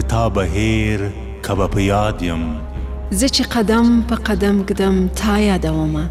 تا بهیر که به په یاد یم زه چې قدم په قدم ږدم تا یادومه.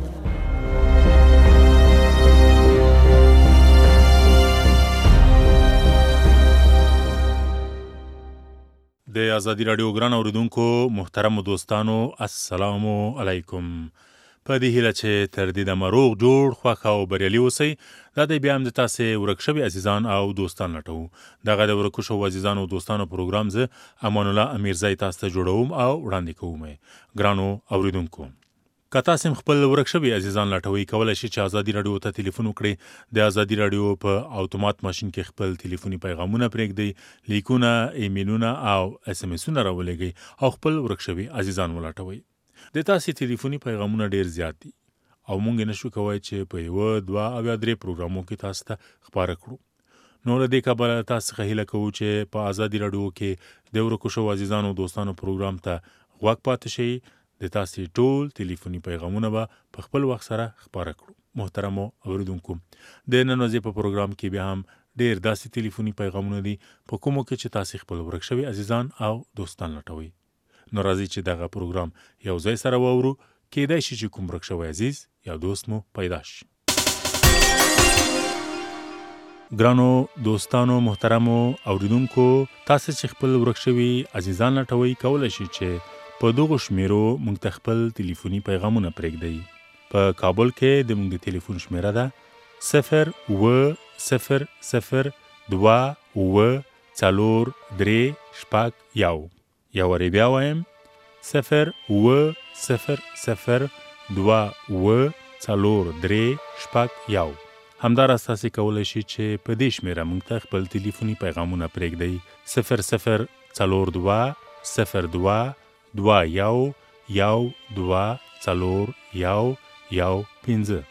د ازادي راډیو ګران اوریدونکو محترم دوستانو السلام علیکم. په دې هیله چې تر دې دمه روغ جوړ خوښ او بریالي اوسئ. دا دی بیا هم د تاسې ورک شوي عزیزان او دوستان لټوو. دغه د ورکو شوو عزیزانو او دوستانو پروګرام زه امان الله امیرزی تاسو ته جوړوم او وړاندې کوم. ګرانو اوریدونکو که تاسو خپل ورک شوي عزیزان لټوئ کولی شئ چې ازادي راډیو ته ټلیفون وکړئ. د ازادي راډیو په اتومات ماشین کې خپل ټلیفوني پیغامونه پرېږدئ، لیکونه، ایمیلونه او اس ام اسونه راولېږئ او خپل ورک شوي عزیزان ولټوئ. د تاسې ټلیفوني پیغامونه ډیر زیات دي او موږ نشو کولی چې په 1، 2 او 3 پروګرامو کې تاسو ته خپاره کړو. نو له دې کبله تاسو څخه هیله کوو چې په ازادي راډیو کې د ورکو شوو عزیزانو او دوستانو پروګرام ته غوږ پاتې شئ. د تاسې ټول ټلیفوني پیغامونه به په خپل وخت سره خپاره کړو. محترمو اوریدونکو د نن ورځې په پروګرام کې بیا هم ډیر داسې ټلیفوني پیغامونه دي په کومو کې چې تاسې خپل ورک شوي عزیزان او دوستان لټوئ. نو راځئ چې دغه پروګرام یو ځای سره واورو. کېدای شي چې کوم ورک شوی عزیز یا دوست مو پیدا شي. ګرانو دوستانو محترمو اوریدونکو تاسو چې خپل ورک شوي عزیزان لټوئ کولی شئ چې په دغو شمیرو موږ ته خپل ټلیفوني پیغامونه پرېږدئ. په کابل کې د موږ د ټلیفون شمیره ده 080028436. یا وری بیا وایم 080028436. همداراز تاسې کولی شئ چې په دې شمیره موږ ته خپل ټلیفوني پیغامونه پرېږدئ 004201124115.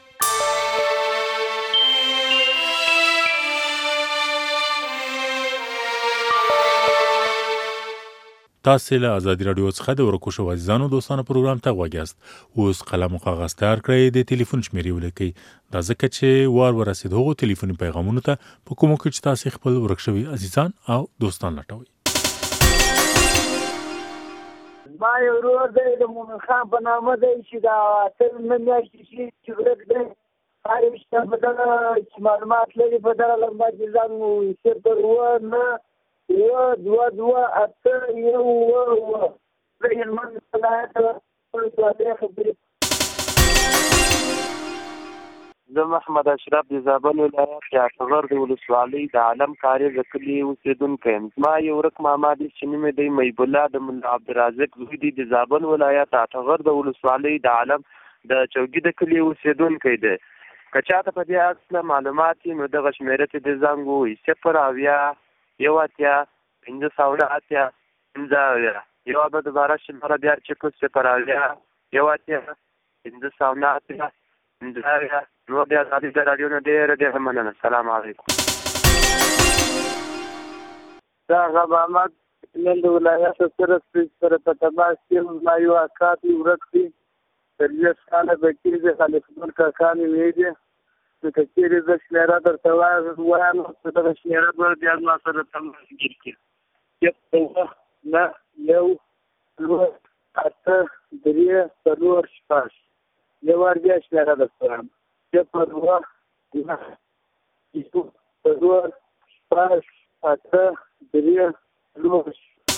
تاسې له ازادي راډیو څخه د ورکو شوو عزیزانو دوستانو پروګرام ته غوږ یاست. اوس قلم او کاغذ تیار کړئ، د ټلیفون شمیرې ولیکئ. دا ځکه چې وار ورسېد هغو ټلیفوني پیغامونو ته په کومو کې چې تاسې خپل ورک شوي عزیزان او دوستان لټوئ. ما یو ورور دی د مومن خان په نامه دی چې دا 8 میاشتې چې ورک دی. هر ویشته په دغه چې معلومات لري په دغه لمبه کې ځان مو 09228 د هلمند ولایت زه محمد اشرف د زابل ولایت د اټغر د ولسوالۍ د عالم کاري د کلي اوسېدونکی یم. زما یو ورک ماما دی چې نوم یې دی محب الله د ملا عبدالرازق زوی دی. د زابل ولایت اټغر د ولسوالۍ د عالم د چوکۍ د کلي اوسېدونکی دی. که چاته په دې اړه معلومات وي نو دغه شمېره ته د زنګ ووهي 0801580 یوه به دوباره شماره بیا چکو 0801580 نو بیا د راډیو نه ډېره مننه. سلام علیکم. دا هغه محمد نن د ولایت سره په تماس کې ما یو اکا دی ورک دی. تر 10 کاله بکیر د خالد ګل کاکا مې ویلي چې کچېرې زه شمیره درته وایم چې دغه شمیره به بیا ما سره تماس کړي. 0913834 یو وار بیا شمیره درته وایم 0913834.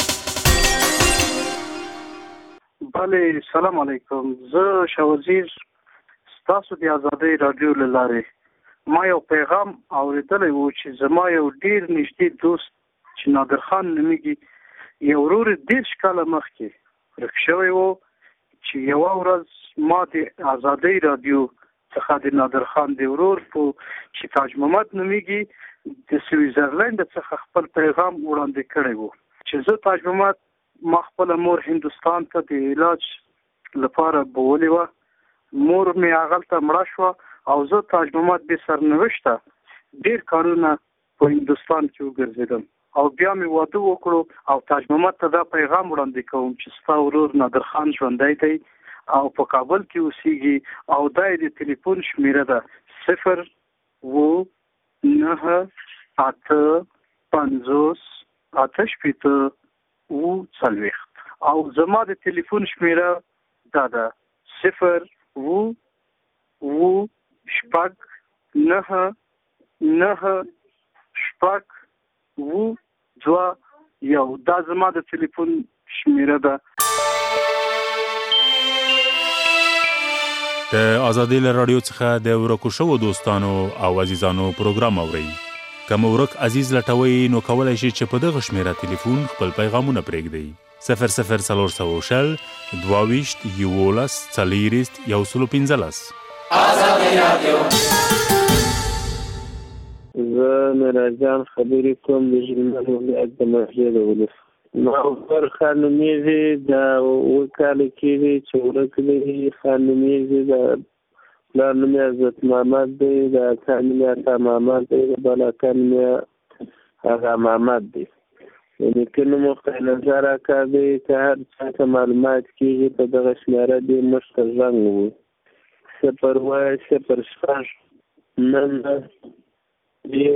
بله سلام علیکم. زه شاوزیر ستاسو د ازادۍ راډیو له لارې ما یو پیغام اورېدلی و چې زما یو ډېر نږدې دوست چې نادر خان نومیږي یو ورور 10 کاله مخکې ورک شوی و چې یوه ورځ ما د ازادۍ راډیو څخه د نادر خان د ورور چې تاج محمد نومیږي د سویزرلند څخه خپل پیغام وړاندې کړی و چې زه تاج محمد ما خپل مور هندوستان ته د علاج لپاره بولې وه. مور مې هغلته مړه شوه او زه تاج محمد بې سرنوشته ډېر کارونه په هندوستان کې وګرځېدم او بیا مې واده وکړو او تاج محمد ته دا پیغام وړاندې کوم چې ستا ورور نادر خان ژوندی دی او په کابل کې اوسېږي او دا یې د ټلیفون شمیره ده 0 9 8 50 8 شپېته 40 او زما د ټلیفون شمیره دا ده 0 دا زما د ټلیفون شمیره ده. د آزادۍ له راډیو څخه د ورکو شوو دوستانو او عزیزانو پروګرام اورئ. که مو ورک عزیز لټوئ نو کولی شئ چې په دغه شمیره تلیفون خپل پیغامونه پرېږدئ. 00400 22 11 115. آزادۍ راډیو. زه میراجان خبرې کوم د ژوند ولایت د مرکز ولس. نوبر خانمیږي د وکاله کېږي چې ورکړي خانمیږي د پلان مې عزت محمد دی د کانمه تا محمد دی د بل کانمه هغه محمد دی. یعنی کنه مخته نظر راکړي چې هر څه معلومات کېږي په دغه شمیره دی مشترک وو 0 نن دی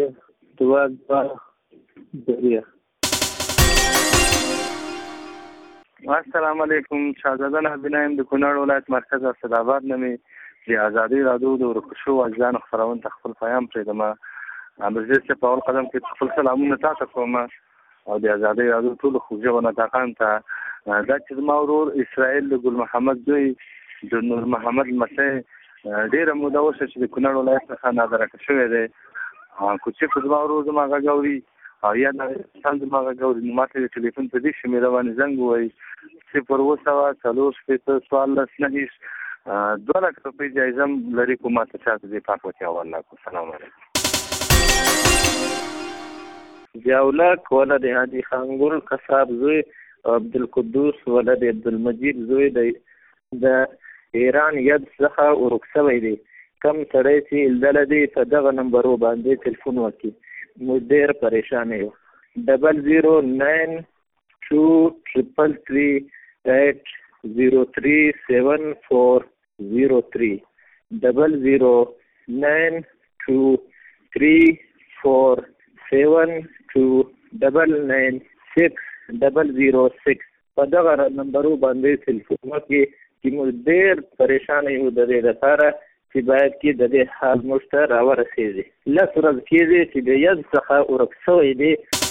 2 السلام علیکم. شاهزاده نبینایم د کونړ ولایت مرکز اسداباد نمې د آزادۍ راډیو د ورکشو اجزان خبرون خپل پیغام پرېږدم. امرزه چې په اول قدم کې خپل سلامونه تاسو کوم او د آزادۍ راډیو ټول خوږونه تاقان ته دا چې ما ورور اسرائیل ګل محمد دوی د نور محمد مسیح ډیره موده وشو چې د کونړ ولایت څخه نادره شوی دی. کوچې په ما ورور زما غاوري او یا د څنګه ما غاوري نو ماته ټلیفون په دې شمیره باندې زنګ وای 0 2 لک روپۍ جایزه لري کومه ته چې دې پاک وتی والله. السلام علیکم. جاولک ولد هادي خانګل قصاب زوی عبدالقدوس ولد عبدالمجید زوی د ایران ید څخه ورکسوی دی. کم سړی چې الدل دی په دغه نمبرو باندې ټلیفون وکړي نو ډېر پریشان یو. 0092338037403 00923472996 په دغه نمبرو باندې ټلیفون وکړي چې موږ ډېر پریشان یو د دې لپاره چې باید کې د دې حال موږ ته راورسېږي. لس ورځې کېږي چې د ید څخه ورک شوی دی.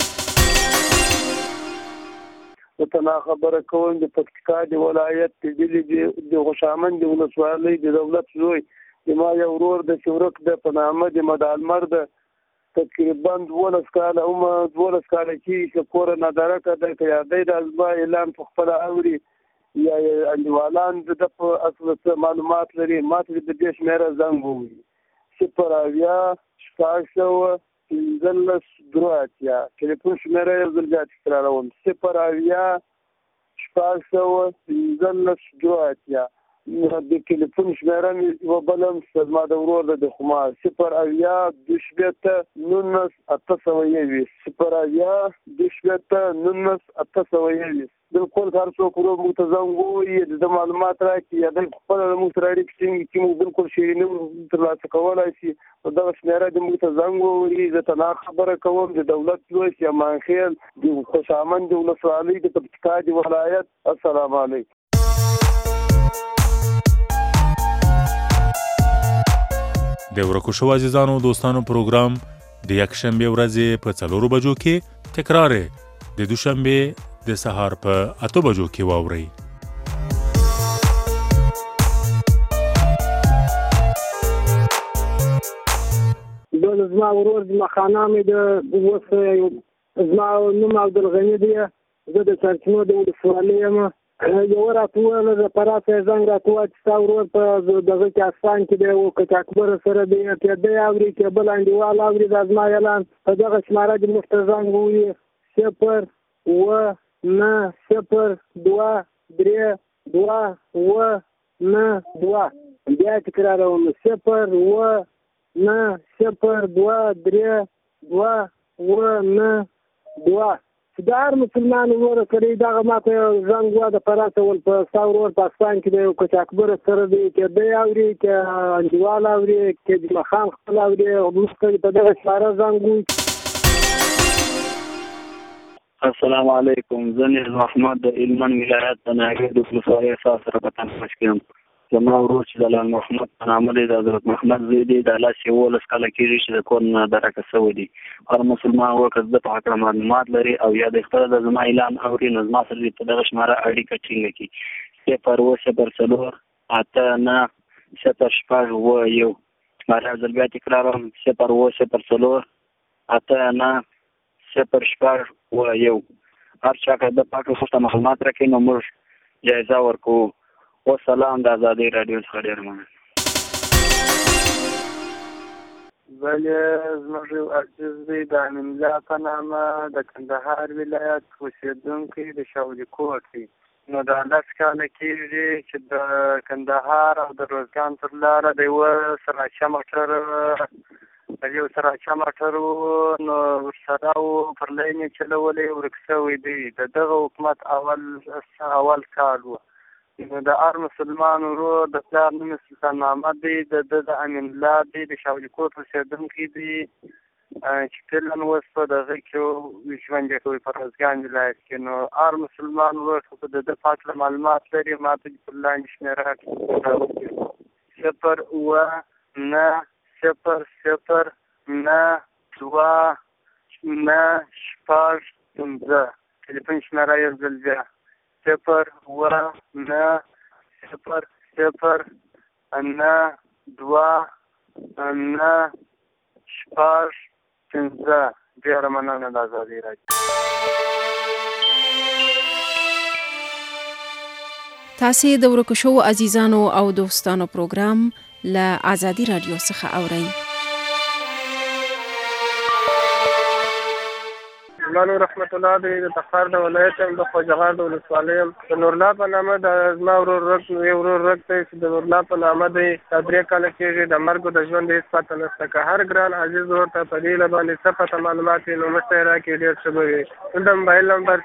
ته خبره کوم د پکتیکا د ولایت د غشامن د ولسوالۍ د دولت زوی د ما یو ورور د شورک د پنامه د مدالمر د تقریبا 12 کاله چې کور نادره کده کې یادې د ازما اعلان په خپل اوري یا انډیوالان د اصل معلومات لري. ماته د دې شمیره زنګ ووي 0 ټلیفون شمیره یو ځل بیا تکراروم 0 د ټلیفون شمیره مې یو بلم زما د ورور د خمار 0 بالکل هر څوک ورو موږ ته زنګ ووایي د معلومات راکړي یا د خپل موږ سره اړیکې ټینګ کړي موږ بالکل شیرینه ترلاسه کولی شي. دغه شمیره د موږ ته زنګ ووایي. زه ته خبره کوم د دولت لوی یمانخیل د خوشامن د ولسوالۍ د پکتیکا د ولایت. السلام علیکم. د ورکو شو عزیزانو دوستانو پروګرام د یکشنبه ورځې په 4 بجو کې تکرار د دوشنبه د سهار په 8 بجو کې واورئ. زما ورور زما خانه مې د زما نوم عبدالغني دی. زه د سرچینو د ولسوالۍ یم. یو راته د پراته زنګ راته چې ستا ورور په دغه کې اسان کې دی او که اکبر سره دی چې دی اوري چې بل انډیوال اوري د زما اعلان په دغه شماره د مخته زنګ ووایي 0 بیا تکراروم 0 چې د هر مسلمان ورور کړي دغه ماته زنګ وا د پراته ول په ستا ورور پاکستان کې دی او که اکبر سره دی چې دی اوري چې انډیوال اوري چې د مخان خپل اوري او موږ په دغه شماره زنګ ووایي. السلام علیکم. زه نیز محمد د هلمند ولایت د ناګرد ولسوالۍ حساب سره په تماس کې یم. زما ورور چې د لال محمد په نامه دی د حضرت محمد زوی دی، د 11 کاله کېږي چې د کور نه درکه شوی دی. هر مسلمان ورور که د په حق معلومات لري او یا د خپل د زما اعلان اوري نو زما سره په دغه شماره اړیکه ټینګه کړي. 004 89 0 ماره ځل بیا تکراروم 004 89 0 هر چا که د پاکو خوشته معلومات راکړي نو موږ جایزه ورکوو. والسلام د ازادۍ راډیو څخه ډېر مننه. بله زموږ یو عزیز دی د امین الله په نامه د کندهار ولایت اوسېدونکی د شاولي کوټ دی. نو دا 10 کاله کېږي چې د کندهار او د روزګان پر لاره د یو سراچه موټر و نو ورسره و پر لین یې چلولی ورک شوی دی. د دغه حکومت اول کال و. نو د هر مسلمان ورور د پلار نوم سلطان محمد دی، د امین الله دی، د شاولي کوټ اوسېدونکی دی چې فعلا اوس په دغه کې ژوند یې کوي په روزګان ولایت کې. نو هر مسلمان ورور که د ده په هکله معلومات لري ما ته دې پر لاندې شمېره راکړي 0 تلیفون شمېره یو ځل بیا 0 ډېره مننه د ازادۍ راډیو. تاسې د ورکو شوو عزیزانو او دوستانو پروګرام له ازادي راډیو څخه اورئ. مولانا رحمت الله دی د تخار د ولایت یم، د خواجهغار د ولسوالۍ یم. د نورالله په نامه د زما ورور رک دی چې د نورالله په نامه دی. دا 3 کاله کېږي د مرګ د ژوند هېڅ پته نشته. که هر ګران عزیز ورور ته په دې له باندې څه پته معلومات وي نو موږ ته یې راکړي ډېر ښه به وي. د موبایل نمبر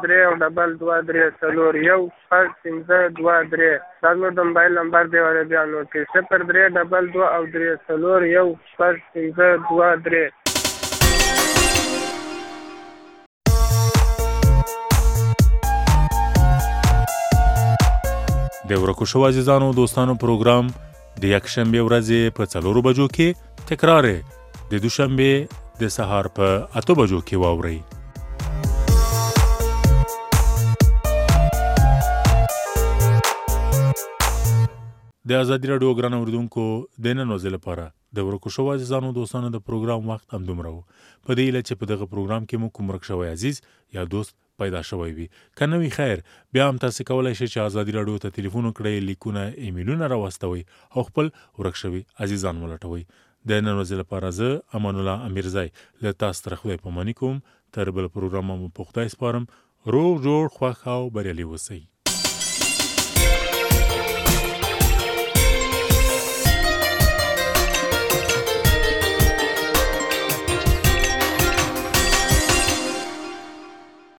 03-22-3 دا زموږ د موبایل نمبر دی. ولې بیا نوټ کړئ 03-22-3 د ورکو شو عزیزانو دوستانو پروګرام د یکشنبه ورځې په 4 بجو کې تکرار د دوشنبه د سهار په 8 بجو کې واورئ. د ازادي راډیو ګران اوریدونکو د نن ورځې لپاره د ورکو شو عزیزانو دوستانو د پروګرام وخت هم دومره و. په دې هیله چې په دغه پروګرام کې مو کوم ورک شوی عزیز یا دوست پیدا شوی وي. که نه وي خیر، بیا هم تاسې کولی شئ چې ازادي راډیو ته تلیفون وکړئ، لیکونه ایمیلونه راواستوئ او خپل ورک شوي عزیزان ولټوئ. د نن ورځې لپاره زه امان الله امیرزی له تاسو سره خدای پاماني کوم. تر بل پروګرام مو په خدای سپارم. روغ جوړ خوښ او بریالي اوسئ.